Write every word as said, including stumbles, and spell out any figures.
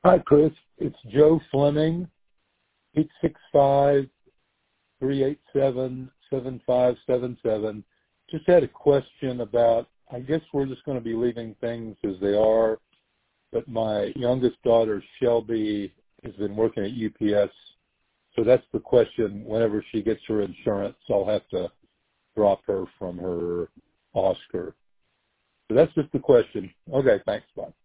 Hi, Chris. It's Joe Fleming, eight six five, three eight seven, seven five seven seven. Just had a question about, I guess we're just going to be leaving things as they are, but my youngest daughter, Shelby, has been working at U P S. So that's the question. Whenever she gets her insurance, I'll have to drop her from her Oscar. So that's just the question. Okay, thanks. Bye.